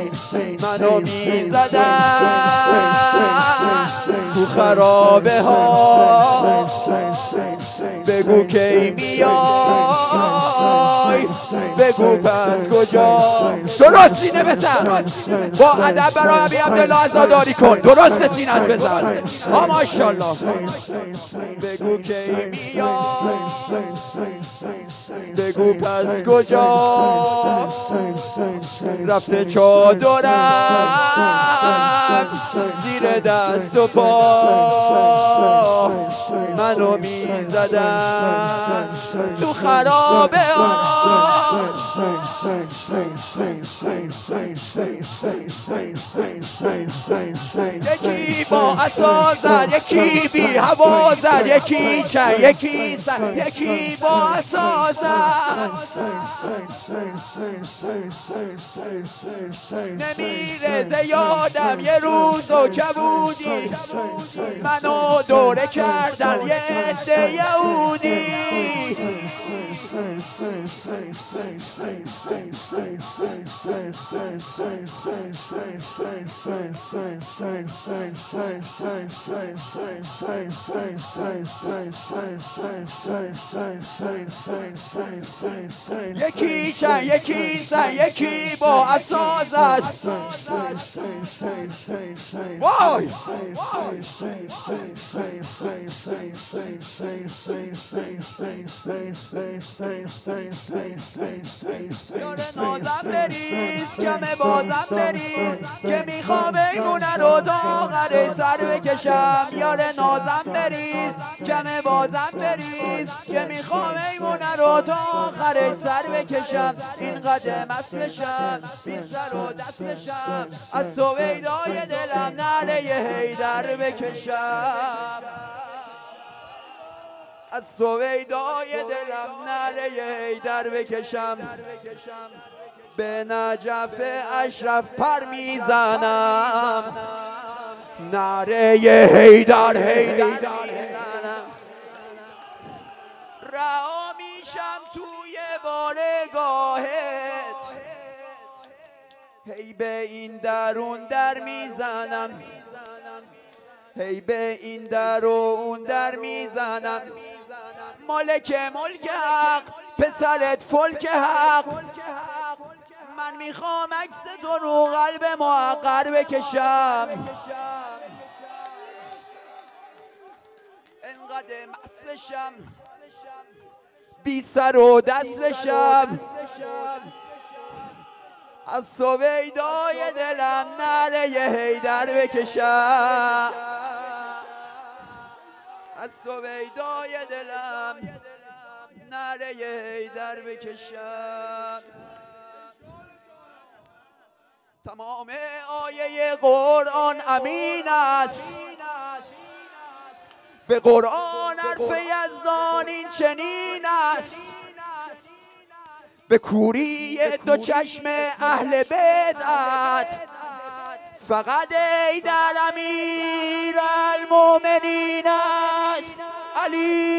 منو میزدن تو خرابه ها، بگو کی میای، بگو پس کجا. درست سینه بزن، با ادب برای ابی عبدالله عزاداری کن، درست سینت بزن. ها ماشاءالله. بگو کی میای، بگو پس کجا، رفته چادرم زیر دست و پا، منو میزدن تو خرابه ها. یکی با عصا زد، یکی بی هوا زد، یکی چند، یکی زد، یکی با عصا زد. نمیرزه یادم یه روز و کبودی، منو دوره کردن یه عده یهودی. یکی چند، یکی زن، یکی با عصا زد. وای یاره نازم بریز، کم بازم بریز، که میخوام ایمونه رو تا آخر سر بکشم. یاره نازم بریز، کم بازم بریز، که میخوام ایمونه رو تا آخر سر بکشم. این قدم است بشم، بی سر و دست بشم، از سویدای دلم نعره حیدر بکشم. از سویدای دلم نعره حیدر بکشم. به نجف اشرف پر میزنم، نعره حیدر میزنم. رها میشم توی بارگاهت، هی به این در اون در میزنم، هی به این در و اون در میزنم. مالک ملک حق، پسرت فلک حق، من میخوام عکس تو رو قلب محقر بکشم. انقدر مست بشم، بی سر و دست بشم، از سویدای دلم نعره حیدر بکشم. از سویدای دلم نعره حیدر بکشم. تمام آیه قرآن امین است، به قرآن حرف یزدان این چنین است. به کوری دو چشم اهل بدعت، فقط حیدر امیر المؤمنین است. علی